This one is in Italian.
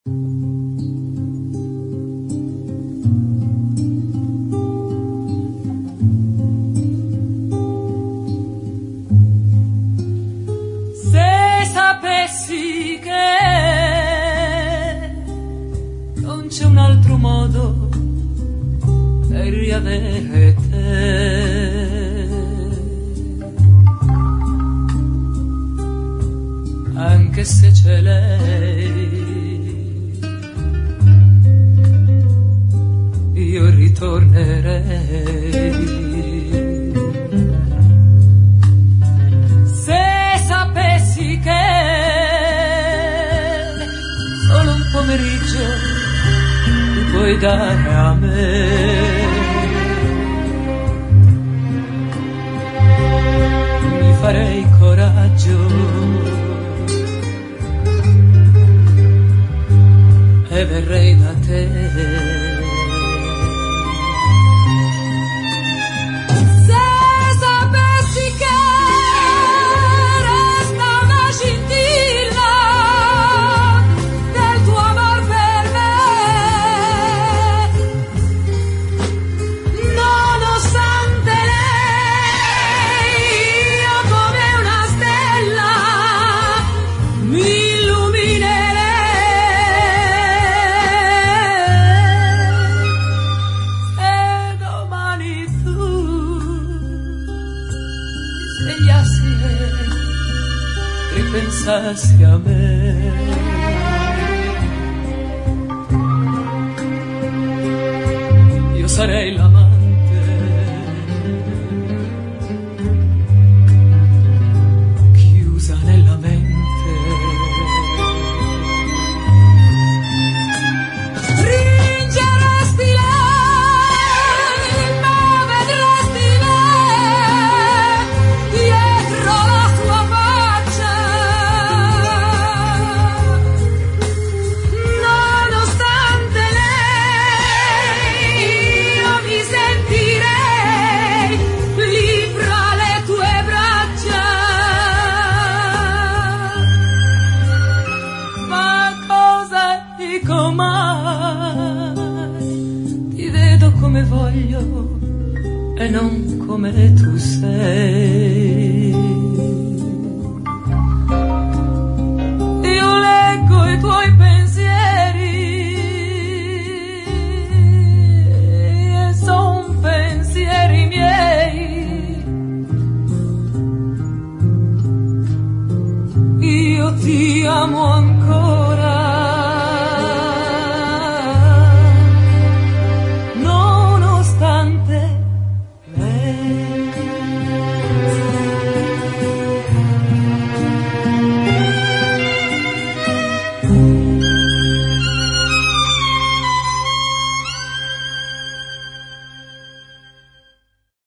Se sapessi che non c'è un altro modo per riavere te, anche se c'è lei, io ritornerei. Se sapessi che solo un pomeriggio tu puoi dare a me, mi farei coraggio e verrei da te. Ripensassi a me, io sarei l'amante chiusa nella mente. Stringeresti lei, ma vedresti me dietro la sua faccia. Nonostante lei, io mi sentirei lì fra le tue braccia. Ma cosa dico mai? Ti vedo come voglio e non come tu sei.